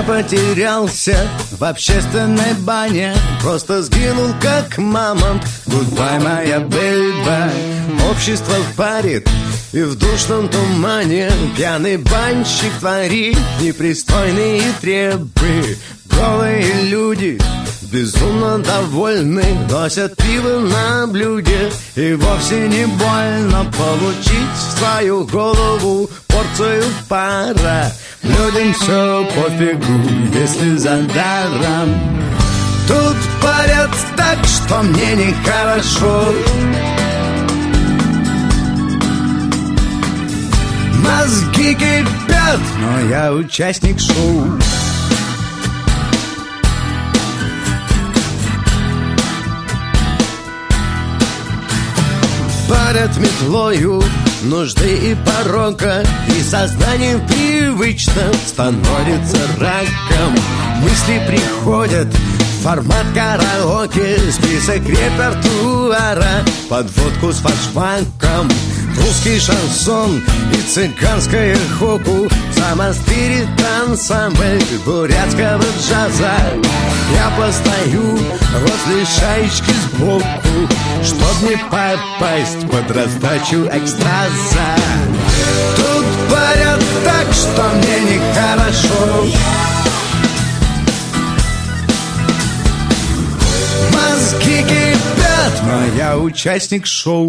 потерялся в общественной бане, просто сгинул как мамонт. Goodbye, моя бэйба. Общество парит, и в душном тумане пьяный банщик творит непристойные требы. Голые люди безумно довольны, носят пиво на блюде, и вовсе не больно получить в свою голову порцию пара. Людям все пофигу, если за даром. Тут парят так, что мне нехорошо. Мозги кипят, но я участник шоу. Парят метлою нужды и порока, и сознание привычно становится раком. Мысли приходят в формат караоке, список репертуара, подводку с фаршмаком. Русский шансон и цыганское хоку, самоспирит ансамбль бурятского джаза. Я постою возле шаечки сбоку, чтоб не попасть под раздачу экстаза. Тут парят так, что мне нехорошо. Мозги кипят, но я участник шоу.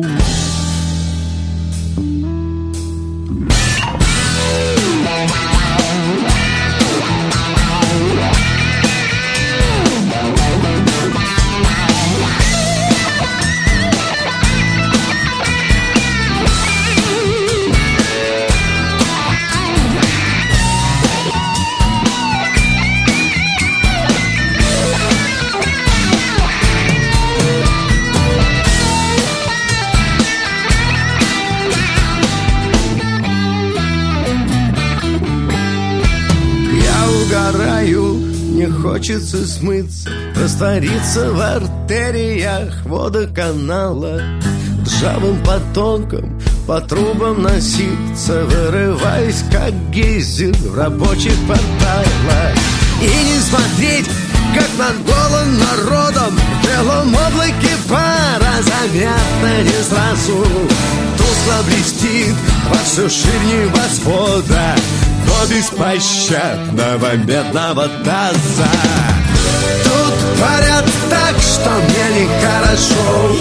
Мне хочется смыться, раствориться в артериях водоканала, ржавым потоком по трубам носиться, вырываясь как гейзер в рабочих порталах. И не смотреть, как над голым народом в белом облаке пара заметно не сразу тускло блестит во всю ширь небосвода, до беспощадного медного таза. Тут парят так, что мне нехорошо.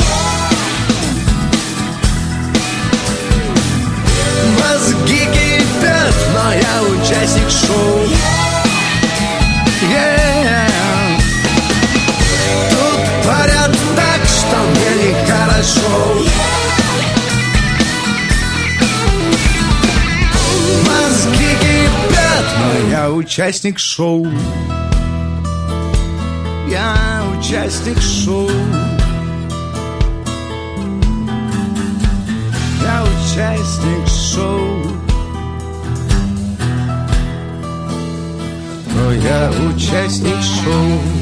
Мозги кипят, но я участник шоу. Тут парят так, что мне нехорошо. Мозги кипят, но я участник шоу. Я участник шоу. Я участник шоу. Но я участник шоу.